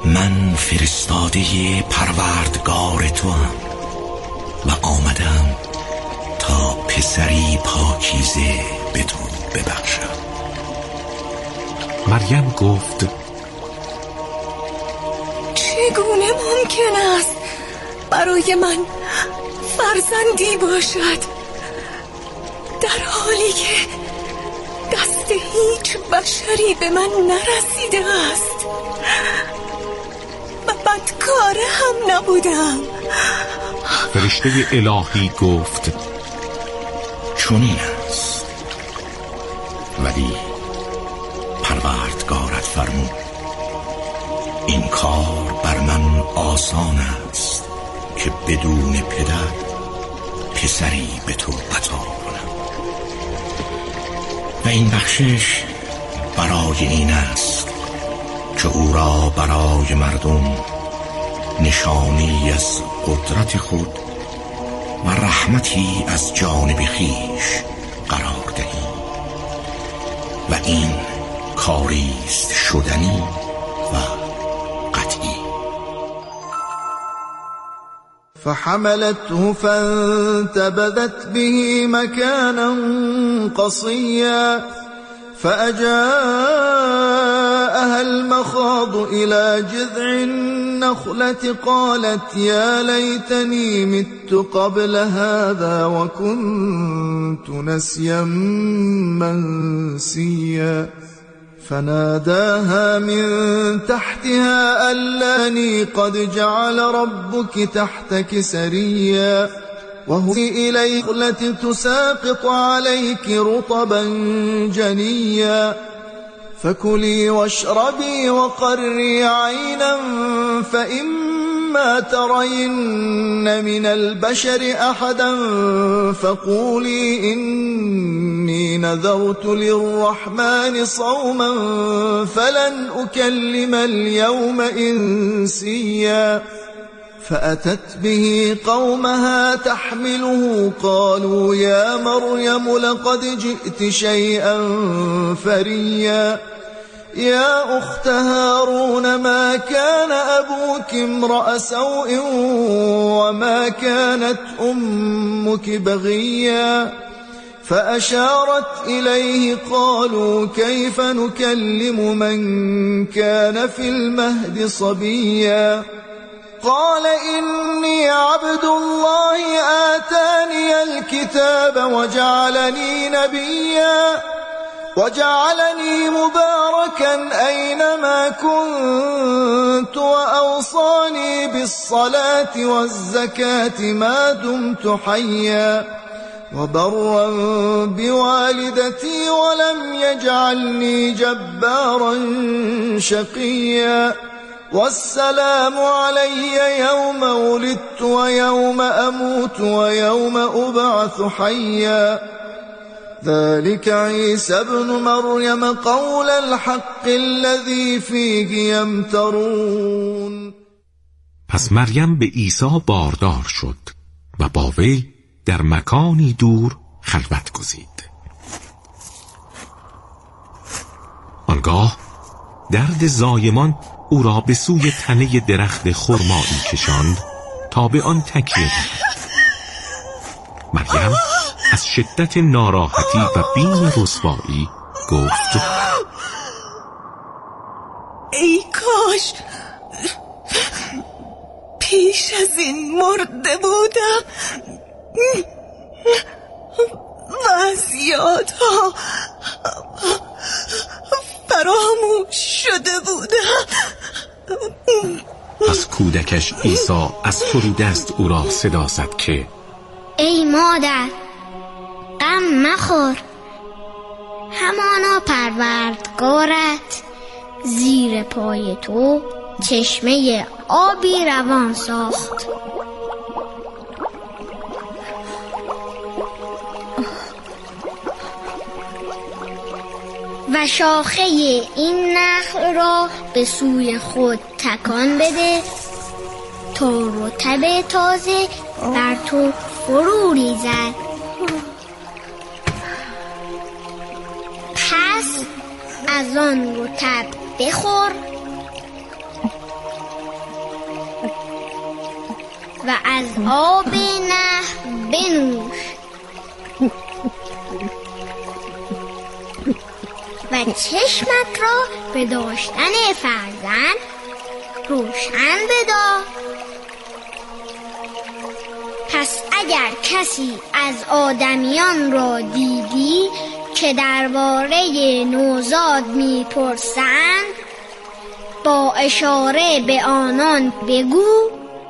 من فرستاده پروردگار تو هم و آمدم تا پسری پاکیزه به تو ببخشم. مریم گفت چگونه ممکن است برای من فرزندی باشد در حالی که دست هیچ بشری به من نرسیده است و بدکار هم نبودم. فرشته الهی گفت چنین است، ولی پروردگارت فرمود این کار بر من آسان است که بدون پدر پسری به تو عطا کنم و این بخشش برای این است که او را برای مردم نشانی از قدرت خود و رحمتی از جانب خویش قرار دهی و این کاری است شدنی و قطعی. فحملته فانتبذت به مكانا قصيا فأجاءها المخاض إلى جذع النخلة قالت يا ليتني مت قبل هذا وكنت نسيا منسيا فناداها من تحتها ألاني قد جعل ربك تحتك سريا وهزي إليك التي تساقط عليك رطبا جنيا فكلي واشربي وقري عينا فإما ترين من البشر أحدا فقولي إني نذرت للرحمن صوما فلن أكلم اليوم إنسيا فأتت به قومها تحمله قالوا يا مريم لقد جئت شيئا فريا يا أخت هارون ما كان أبوك امرأ سوء وما كانت أمك بغيا فأشارت إليه قالوا كيف نكلم من كان في المهد صبيا قال إني عبد الله آتاني الكتاب وجعلني نبيا وجعلني مباركا أينما كنت وأوصاني بالصلاة والزكاة ما دمت حيا وبرا بوالدتي ولم يجعلني جبارا شقيا والسلام علي يوم ولدت ويوم أموت ويوم أبعث حيا ذلك عيسى ابن مريم قول الحق الذي فيه يمترون. پس مریم به عیسی باردار شد و با وی در مکانی دور خلوت گزید. آنگاه درد زایمان او را به سوی تنه درخت خرمایی کشاند تا به آن تکیه دهد. مریم از شدت ناراحتی و بیم رسوایی گفت ای کاش پیش از این مرده بودم و از یادها فراموش شده بودم. از کودکش عیسی از فرودست او را صدا زد که ای مادر غم مخور، همانا پروردگارت زیر پای تو چشمه آبی روان ساخت. و شاخه این نخل را به سوی خود تکان بده تا رطب تازه بر تو فرو ریزد. پس از آن رطب بخور و از آب نهر بنوش و چشمت را به داشتن فرزند روشن بدار. پس اگر کسی از آدمیان را دیدی که درباره نوزاد میپرسند، با اشاره به آنان بگو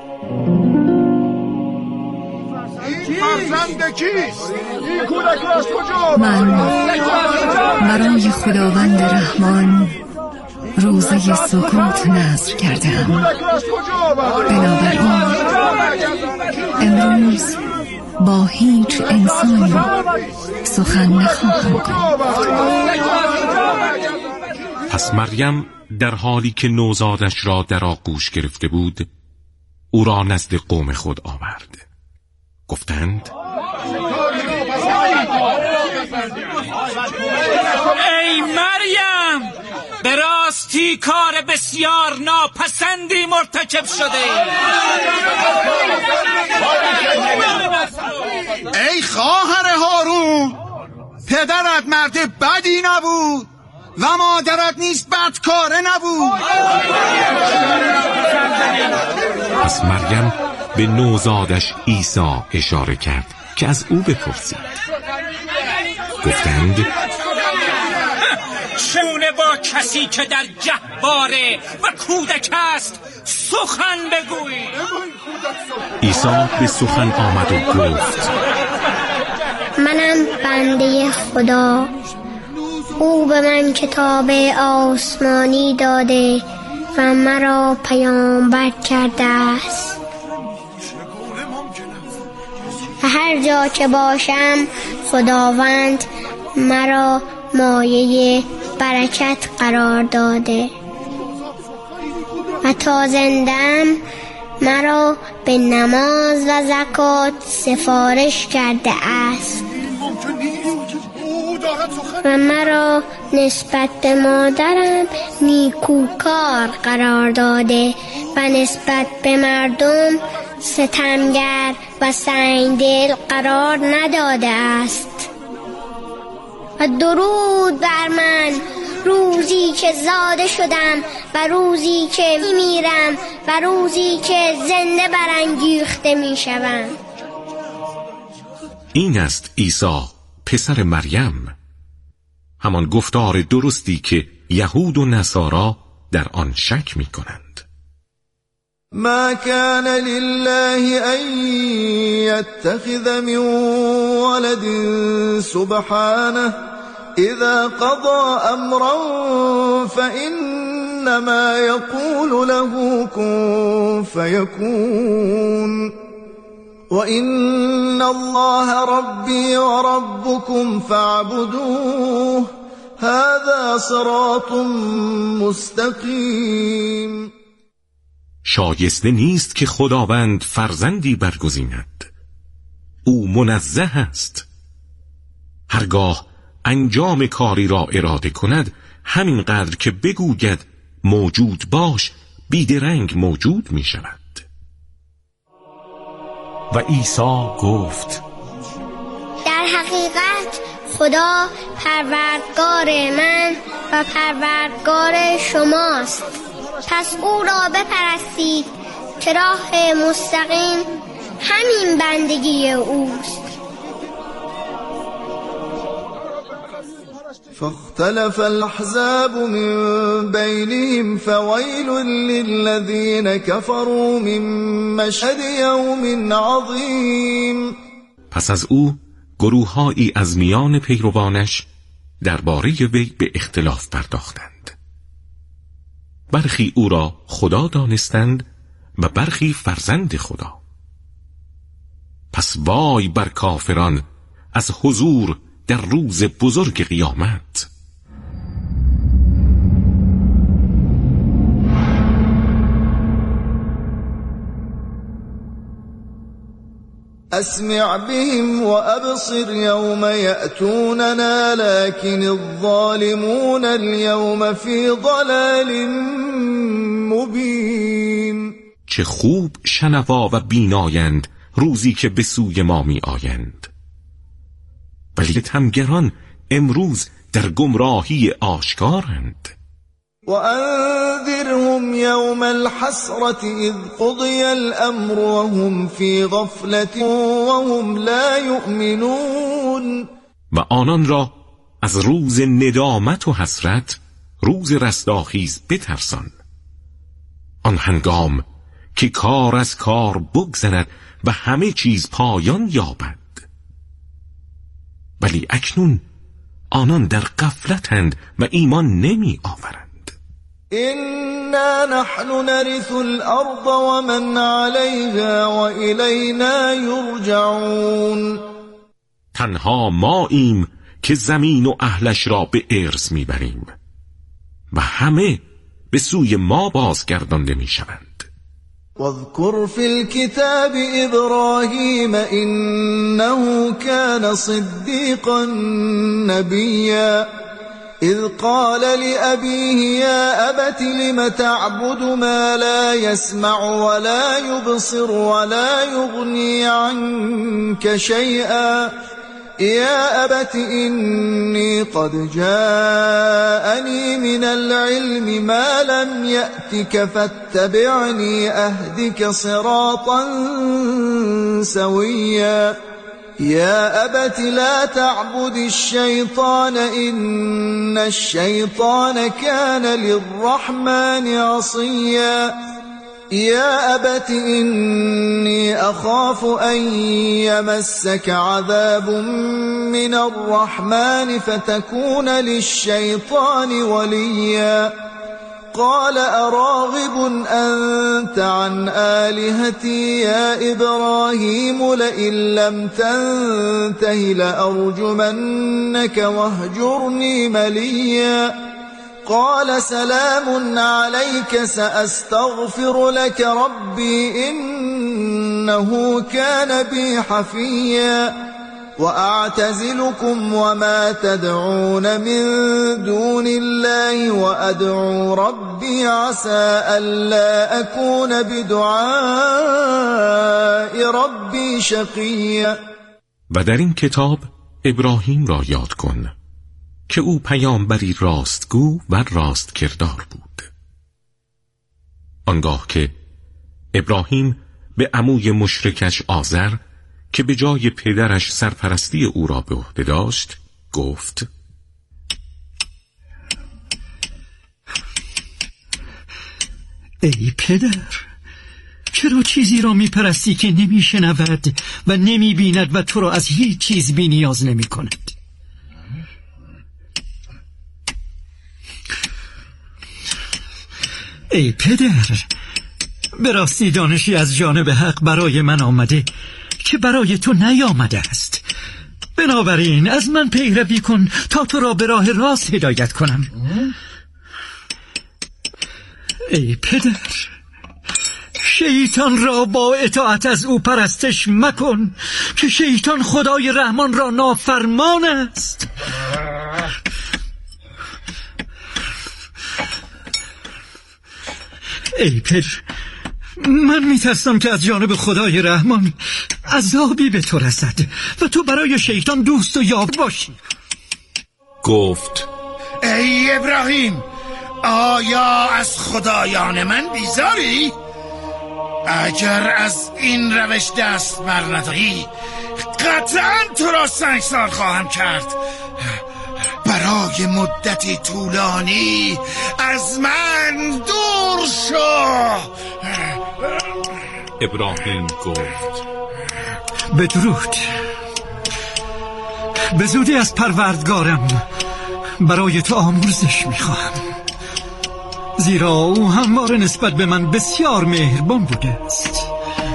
فرزند کیست؟ این کودک را از کجا؟ من برای خداوند رحمان روزه سکوت نذر کردم. بنابراین امروز با هیچ انسانی سخن نخواهم گفت. پس مریم در حالی که نوزادش را در آغوش گرفته بود او را نزد قوم خود آورد. گفتند ای مریم، به راستی کار بسیار ناپسندی مرتکب شده. ای خواهر هارون، پدرت مرد بدی نبود و مادرت نیز بدکاره نبود. پس مریم به نوزادش عیسی اشاره کرد که از او بپرسید. گفتند چونه با کسی که در جهباره و کودک است سخن بگویی؟ عیسی به سخن آمد و گفت منم بنده خدا، او به من کتاب آسمانی داده و مرا پیامبر کرده است و هر جا که باشم خداوند مرا مایه برکت قرار داده و تا زندم مرا به نماز و زکات سفارش کرده است و مرا نسبت به مادرم نیکوکار قرار داده و نسبت به مردم ستمگر و سنگدل قرار نداده است. و درود بر من روزی که زاده شدم و روزی که میمیرم و روزی که زنده برانگیخته میشوم. این است عیسی پسر مریم، همان گفتار درستی که یهود و نصارا در آن شک می کنند. ما كان لله أن يتخذ من ولد سبحانه إذا قضى أمرا فإنما يقول له كن فيكون وإن الله ربي وربكم فاعبدوه هذا صراط مستقيم. شایسته نیست که خداوند فرزندی برگزیند، او منزه است. هرگاه انجام کاری را اراده کند همینقدر که بگوید موجود باش بیدرنگ موجود می شود. و عیسی گفت در حقیقت خدا پروردگار من و پروردگار شماست، پس او را بپرستید که راه مستقیم همین بندگی اوست. فاختلف الأحزاب من بينهم فويل للذين كفروا من مشهد يوم عظيم. پس از او گروه‌هایی از میان پیروانش درباره وی به اختلاف پرداختند. برخی او را خدا دانستند و برخی فرزند خدا. پس وای بر کافران از حضور در روز بزرگ قیامت. أسمع بهم وأبصر يوم يأتوننا لكن الظالمون اليوم في ضلال مبين. چه خوب شنوا و بینایند روزی که به سوی ما می آیند. ولی ستمگران امروز در گمراهی آشکارند. وأنذرهم يوم الحسرة إذ قضي الأمر وهم في غفلة وهم لا يؤمنون. و آنان را از روز ندامت و حسرت، روز رستاخیز بترسان، آن هنگام که کار از کار بگذرد و همه چیز پایان یابد. ولی اکنون آنان در غفلتند و ایمان نمی آورند. إنا نحن نرث الأرض ومن عليها وإلينا يرجعون. تنها ماییم که زمین و اهلش را به ارث میبریم و همه به سوی ما بازگردانده میشوند. واذكر في الكتاب إبراهيم إنه كان صديقا نبيا إذ قال لأبيه يا أبت لم تعبد ما لا يسمع ولا يبصر ولا يغني عنك شيئا يا أبت إني قد جاءني من العلم ما لم يأتك فاتبعني أهدك صراطا سويا يا أبت لا تعبد الشيطان إن الشيطان كان للرحمن عصيا يا أبت إني أخاف أن يمسك عذاب من الرحمن فتكون للشيطان وليا قال أراغب أنت عن آلهتي يا إبراهيم لئن لم تنته لأرجمنك واهجرني مليا قال سلام عليك سأستغفر لك ربي إنه كان بي حفيا وأعتزلكم وما تدعون من دون الله وأدعو ربي عسى ألا أكون بدعاء ربي شقيا. و در این کتاب ابراهیم را یاد کن که او پیامبری راستگو و راست کردار بود. آنگاه که ابراهیم به عموی مشرکش آزر که به جای پدرش سرپرستی او را به عهده داشت گفت: ای پدر، چرا چیزی را میپرستی که نمیشنود و نمیبیند و تو را از هیچ چیز بی نیاز نمی کند؟ ای پدر، به راستی دانشی از جانب حق برای من آمده که برای تو نیامده است. بنابراین از من پیروی کن تا تو را به راه راست هدایت کنم. ای پدر، شیطان را با اطاعت از او پرستش مکن که شیطان خدای رحمان را نافرمان است. ای پدر، من میترسم که از جانب خدای رحمان عذابی به تو رسد و تو برای شیطان دوست و یار باشی. گفت: ای ابراهیم، آیا از خدایان من بیزاری؟ اگر از این روش دست بر نداری قطعاً تو را سنگسار خواهم کرد. برای مدتی طولانی از من دور شو. ابراهیم گفت: بدرود. به زودی از پروردگارم برای تو آمرزش میخواهم، زیرا او همواره نسبت به من بسیار مهربان بوده است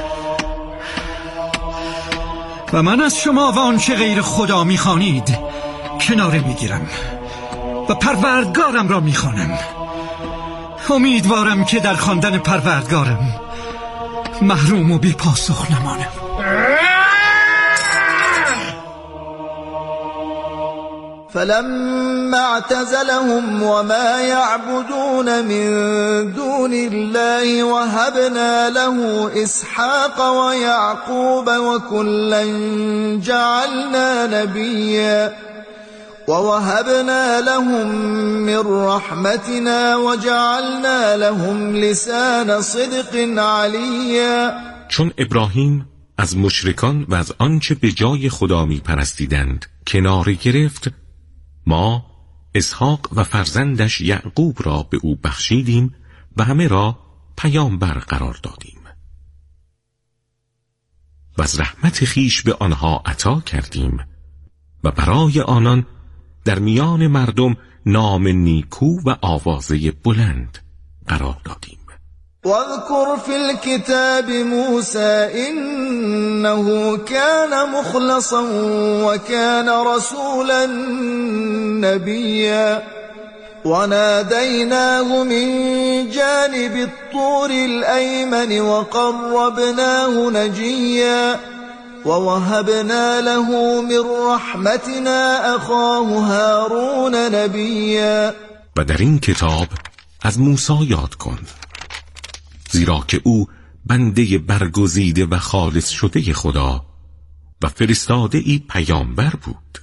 و من از شما و آنچه غیر خدا میخوانید کناره میگیرم و پروردگارم را میخوانم. امیدوارم که در خواندن پروردگارم محروم و بی پاسخ نمانم. فلما اعتزلهم وما يعبدون من دون الله وهبنا له إسحاق ويعقوب وكلا جعلنا نبيا ووهبنا لهم من رحمتنا وجعلنا لهم لسان صدق عليا. چون ابراهیم از مشرکان و از آنچه به جای خدا می پرستیدند کناره گرفت، ما اسحاق و فرزندش یعقوب را به او بخشیدیم و همه را پیامبر قرار دادیم و از رحمت خیش به آنها عطا کردیم و برای آنان در میان مردم نام نیکو و آوازه بلند قرار دادیم. واذكر في الكتاب موسى إنه كان مخلصا وكان رسولا نبيا وناديناه من جانب الطور الأيمن وقربناه نجيا ووهبنا له من رحمتنا أخاه هارون نبيا. و در این کتاب از موسی یاد کن، زیرا که او بنده برگزیده و خالص شده خدا و فرستاده ای پیامبر بود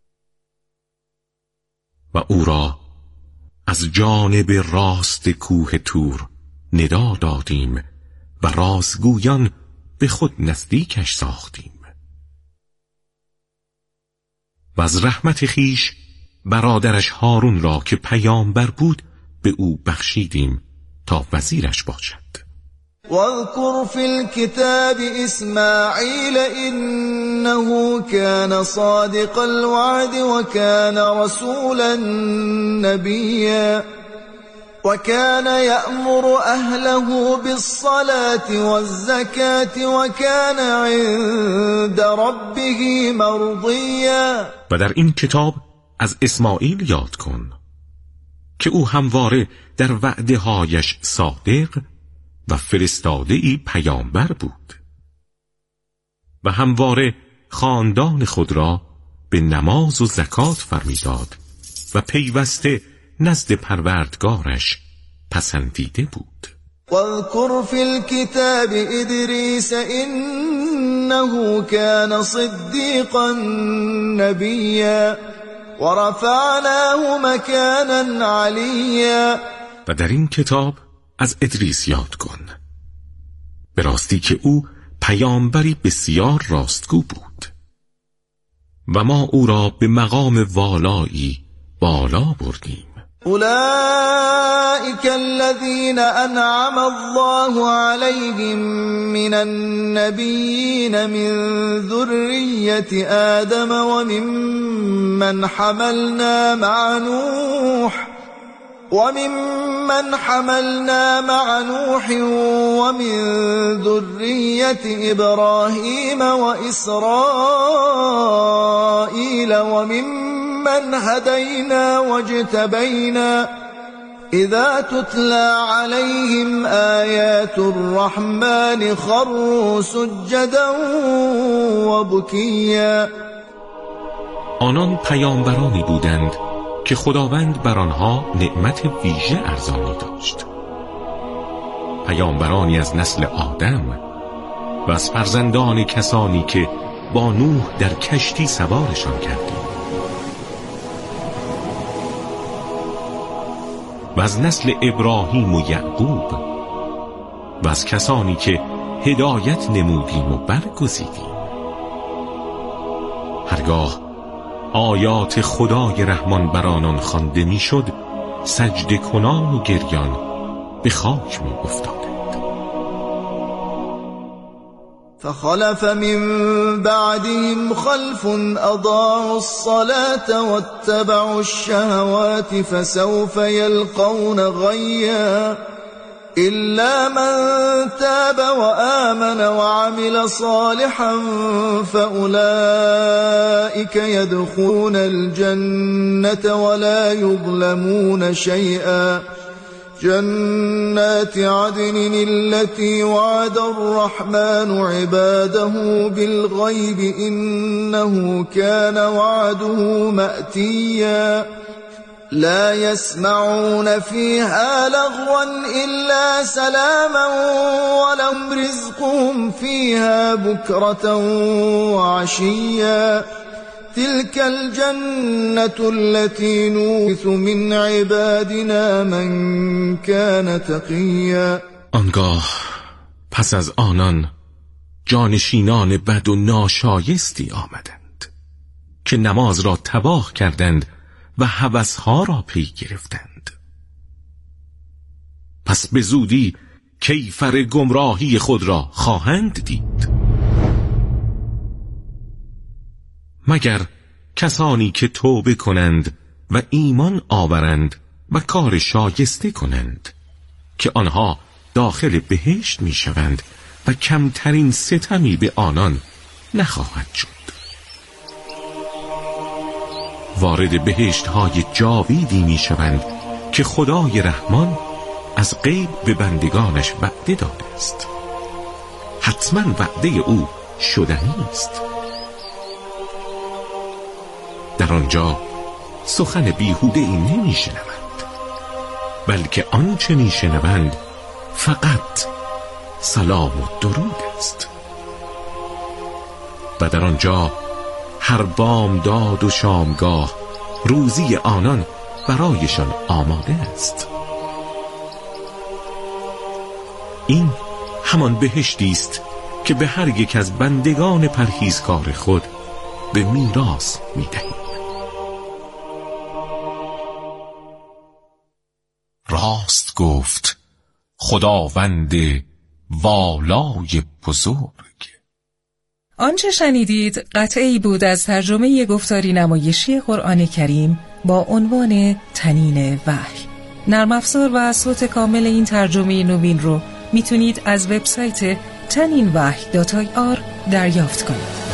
و او را از جانب راست کوه تور ندا دادیم و رازگویان به خود نزدیکش ساختیم و از رحمت خیش برادرش هارون را که پیامبر بود به او بخشیدیم تا وزیرش باشد. واذكر في الكتاب إسماعيل إنه كان صادق الوعد وكان رسولا نبيا وكان يأمر أهله بالصلاة والزكاة وكان عند ربه مرضيا. و در این کتاب از اسماعیل یاد کن که او همواره در وعده هایش صادق و فرستاده ای پیامبر بود و همواره خاندان خود را به نماز و زکات فرمیداد و پیوسته نزد پروردگارش پسندیده بود. واذكر في الكتاب إدريس إنه كان صديقا نبيا ورفعناه مكانا عليا. و در این کتاب از ادریس یاد کن، به راستی که او پیامبری بسیار راستگو بود و ما او را به مقام والایی بالا بردیم. أولئك الذين أنعم الله عليهم من النبيين من ذرية آدم وممن حملنا مع نوح ومن ذرية إبراهيم وإسرائيل وممن هدينا واجتبينا إذا تتلى عليهم آيات الرحمن خروا سجدا وبكيا. آنان پیامبرانی بودند که خداوند بر آنها نعمت ویژه ارزانی داشت، پیامبرانی از نسل آدم و از فرزندان کسانی که با نوح در کشتی سوارشان کردیم و از نسل ابراهیم و یعقوب و از کسانی که هدایت نمودیم و برگزیدیم. هرگاه آیات خدای رحمان بر آنان خوانده میشد، سجده کنان و گریان به خاک می افتادند. فخلف من بعدهم خلف اضاعوا الصلاة واتبعوا الشهوات فسوف يلقون غيا إلا من تاب وآمن وعمل صالحا فأولئك يدخلون الجنة ولا يظلمون شيئا جنات عدن التي وعد الرحمن عباده بالغيب إنه كان وعده مأتيا لا يسمعون فيها لغوا إلا سلاما ولهم رزقهم فيها بكرة وعشيا تلك الجنة التي نورث من عبادنا من كان تقيا. آنگاه پس از آنان جانشینان بد و ناشایستی آمدند که نماز را تباه کردند و هوسها را پی گرفتند. پس به زودی کیفر گمراهی خود را خواهند دید. مگر کسانی که توبه کنند و ایمان آورند و کار شایسته کنند که آنها داخل بهشت می شوند و کمترین ستمی به آنان نخواهد شد. وارد بهشت های جاویدی می شوند که خدای رحمان از غیب به بندگانش وعده داده است. حتما وعده او شدنی است. در آنجا سخن بیهوده ای نمی شنوند، بلکه آنچه می شنوند فقط سلام و درود است. و در آنجا هر بامداد و شامگاه روزی آنان برایشان آماده است. این همان بهشتی است که به هر یک از بندگان پرهیزکار خود به میراث می‌دهیم. راست گفت خداوند والای بزرگ. آنچه شنیدید قطعی بود از ترجمه گفتاری نمایشی قرآن کریم با عنوان تنین وحی. نرم افزار و صوت کامل این ترجمه نوین رو میتونید از وبسایت taninwahy.ir دریافت کنید.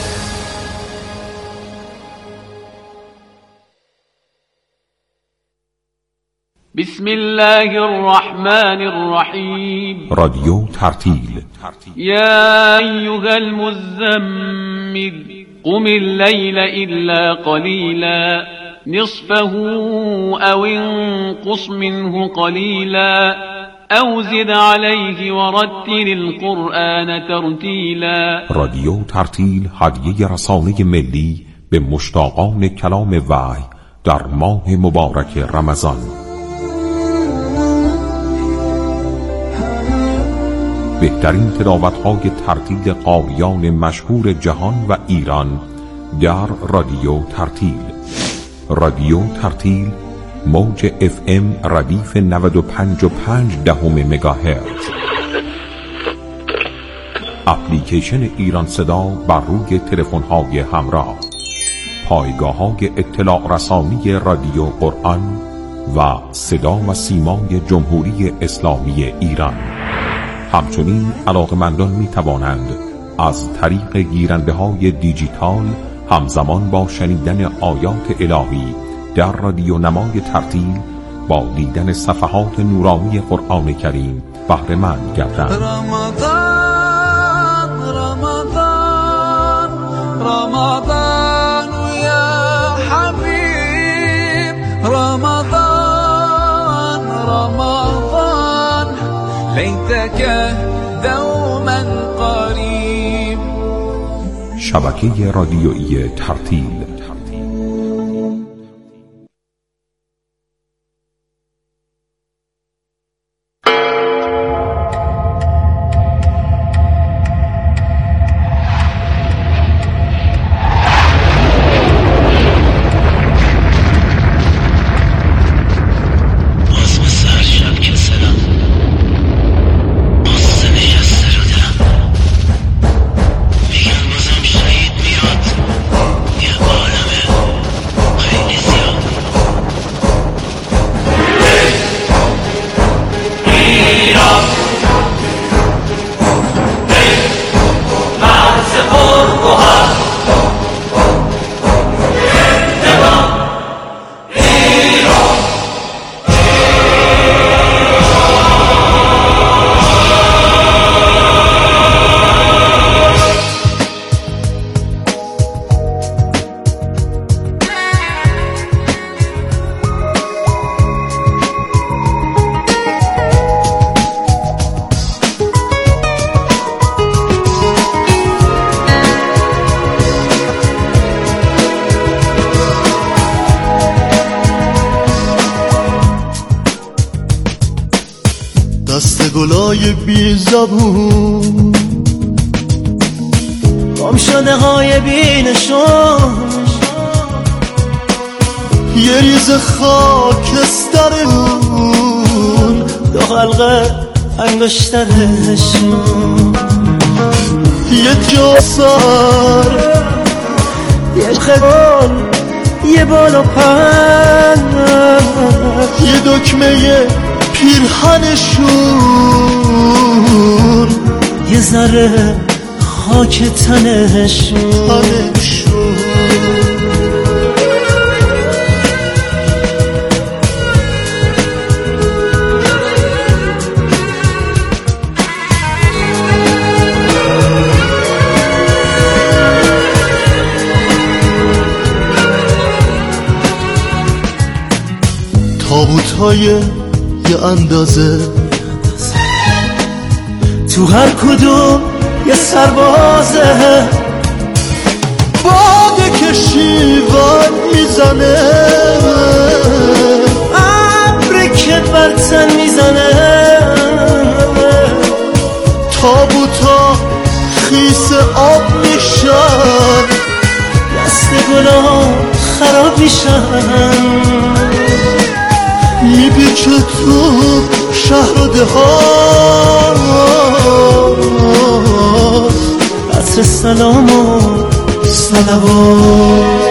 بسم الله الرحمن الرحیم. رادیو ترتیل. یا ایها المزمل قم اللیل الا قلیلا نصفه او انقص منه قلیلا او زد علیه ورتل القرآن ترتیلا. رادیو ترتیل هدیه رسانه ملی به مشتاقان کلام وحی در ماه مبارک رمضان. بهترین تلاوت‌های ترتیل قاریان مشهور جهان و ایران در رادیو ترتیل. رادیو ترتیل موج FM ردیف 95.5 مگاهرتز. اپلیکیشن ایران صدا بر روی تلفن‌های همراه. پایگاه‌های اطلاع رسانی رادیو قرآن و صدا و سیمای جمهوری اسلامی ایران. همچنین علاقمندان می توانند از طریق گیرنده های دیجیتال همزمان با شنیدن آیات الهی در رادیو نمای ترتیل با دیدن صفحات نورانی قرآن کریم بهره مند گردند. رمضان رمضان رمضان یا حبیب رمضان رمضان لیتک دوما قریب. شبکه رادیویی ترتیل. یه بار گلای بی زبون، گم شده های بی نشون، یه ریز خاکسترون، دو حلقه انگشترشون، یه جاسر، یه خگل، یه بال و پر، یه دکمه پیرهنشون، یه ذره خاک تنشون. تابوت‌های یه اندازه، تو هر کدوم یه سربازه، باده که شیون میزنه، ابری که بر تن میزنه، تابوتا خیس آب میشن، دست گلا خراب میشن، میپیچه تو شهر و دهات، عطر سلام و صلوات.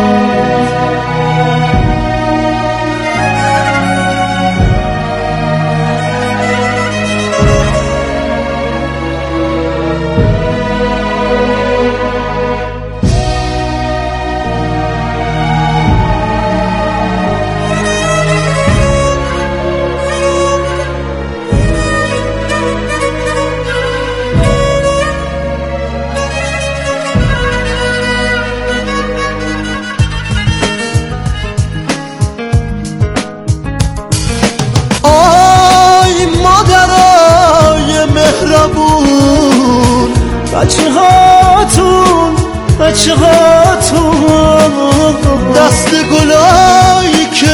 بچه هاتون، دست گلایی که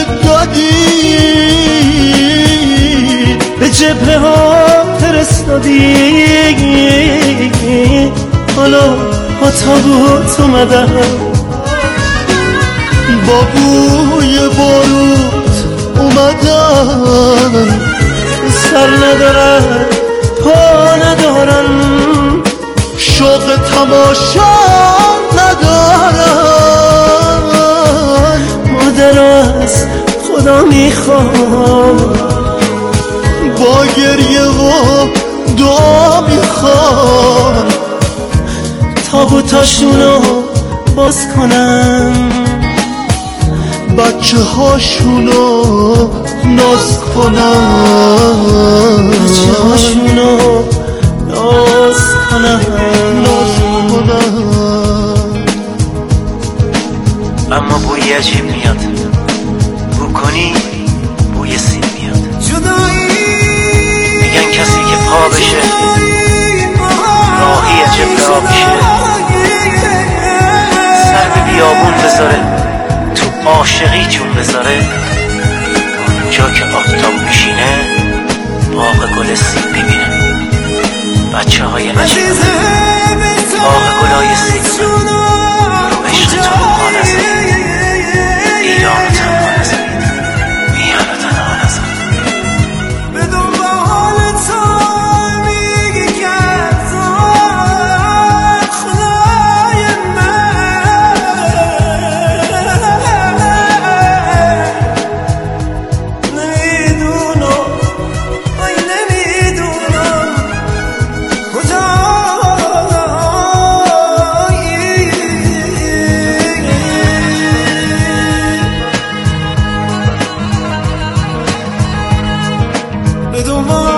دادی به جبهه ها فرستادی، حالا با تابوت اومدن، با بوی باروت اومدن، سر ندارن پا ندارن، شوق تماشا ندارن. مادر از خدا میخوام، با گریه و دعا میخوام، تابوتاشونو باز کنن، بچه هاشونو ناز کنن، بچه هاشونو ناز کنن. اما بوی عجیب میاد، بو کنی بوی سیب میاد. میگن کسی که پا بشه راهی عجب راه میشه، سر به بیابون بذاره تو عاشقی جون بذاره، جا که آفتاب میشینه باغ گل سیب ببینه، بچه های عجیب